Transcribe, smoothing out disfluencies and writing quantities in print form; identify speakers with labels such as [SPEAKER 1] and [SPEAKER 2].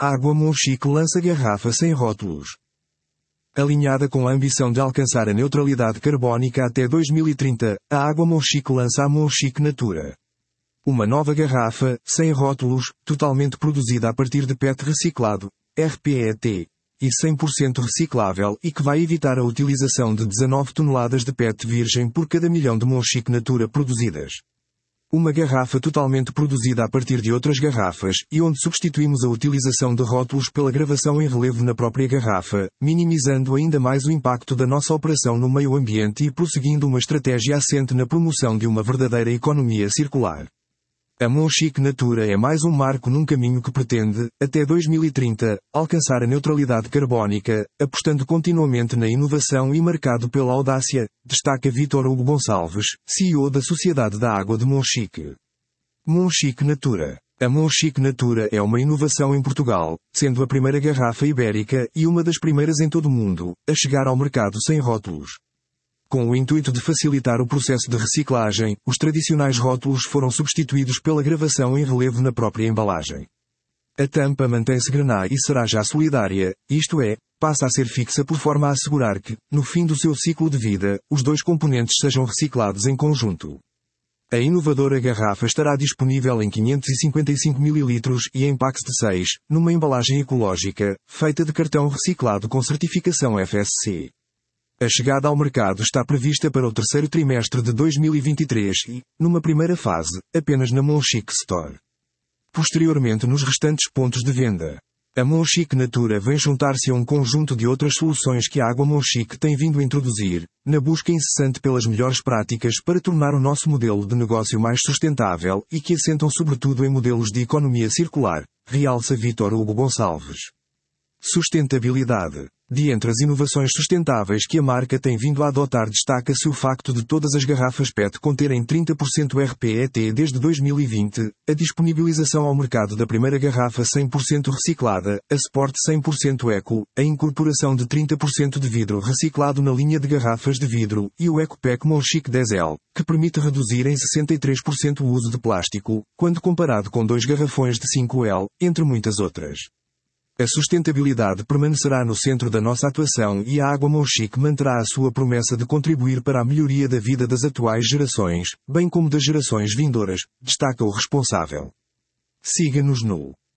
[SPEAKER 1] Água Monchique lança garrafa sem rótulos. Alinhada com a ambição de alcançar a neutralidade carbónica até 2030, a Água Monchique lança a Monchique Natura. Uma nova garrafa, sem rótulos, totalmente produzida a partir de PET reciclado, rPET, e 100% reciclável e que vai evitar a utilização de 19 toneladas de PET virgem por cada milhão de Monchique Natura produzidas. Uma garrafa totalmente produzida a partir de outras garrafas, e onde substituímos a utilização de rótulos pela gravação em relevo na própria garrafa, minimizando ainda mais o impacto da nossa operação no meio ambiente e prosseguindo uma estratégia assente na promoção de uma verdadeira economia circular. A Monchique Natura é mais um marco num caminho que pretende, até 2030, alcançar a neutralidade carbónica, apostando continuamente na inovação e marcado pela audácia, destaca Vítor Hugo Gonçalves, CEO da Sociedade da Água de Monchique. Monchique Natura. A Monchique Natura é uma inovação em Portugal, sendo a primeira garrafa ibérica e uma das primeiras em todo o mundo, a chegar ao mercado sem rótulos. Com o intuito de facilitar o processo de reciclagem, os tradicionais rótulos foram substituídos pela gravação em relevo na própria embalagem. A tampa mantém-se grená e será já solidária, isto é, passa a ser fixa por forma a assegurar que, no fim do seu ciclo de vida, os dois componentes sejam reciclados em conjunto. A inovadora garrafa estará disponível em 555 ml e em packs de 6, numa embalagem ecológica, feita de cartão reciclado com certificação FSC. A chegada ao mercado está prevista para o terceiro trimestre de 2023 e, numa primeira fase, apenas na Monchique Store. Posteriormente nos restantes pontos de venda. A Monchique Natura vem juntar-se a um conjunto de outras soluções que a Água Monchique tem vindo a introduzir, na busca incessante pelas melhores práticas para tornar o nosso modelo de negócio mais sustentável e que assentam sobretudo em modelos de economia circular, realça Vítor Hugo Gonçalves. Sustentabilidade. De entre as inovações sustentáveis que a marca tem vindo a adotar destaca-se o facto de todas as garrafas PET conterem 30% rPET desde 2020, a disponibilização ao mercado da primeira garrafa 100% reciclada, a Sport 100% Eco, a incorporação de 30% de vidro reciclado na linha de garrafas de vidro e o EcoPack Monchique 10L, que permite reduzir em 63% o uso de plástico, quando comparado com 2 garrafões de 5L, entre muitas outras. A sustentabilidade permanecerá no centro da nossa atuação e a Água Monchique manterá a sua promessa de contribuir para a melhoria da vida das atuais gerações, bem como das gerações vindouras, destaca o responsável. Siga-nos no